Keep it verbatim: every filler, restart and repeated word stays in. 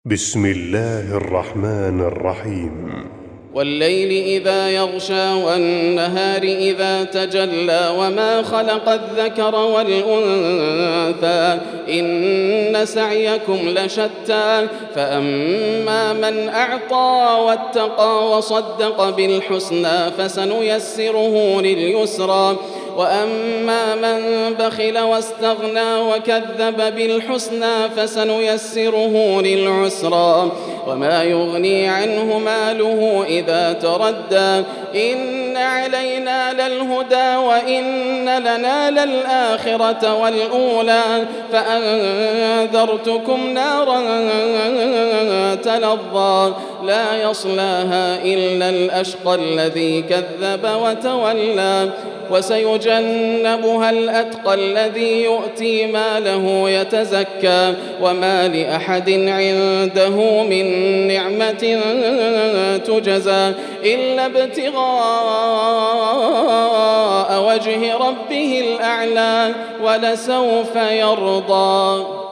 بسم الله الرحمن الرحيم والليل إذا يغشى والنهار إذا تجلى وما خلق الذكر والأنثى إن سعيكم لشتى فأما من أعطى واتقى وصدق بالحسنى فسنيسره لليسرى وأما من بخل واستغنى وكذب بالحسنى فسنيسره للعسرى وما يغني عنه ماله إذا تردى إن علينا للهدى وإن لنا للآخرة والأولى فأنذرتكم نارا تلظى لا يصلاها إلا الأشقى الذي كذب وتولى وسيجنبها الأتقى الذي يؤتي ماله يتزكى وما لأحد عنده من نعمة تجزى إلا ابتغاء وجه ربه الأعلى ولسوف يرضى.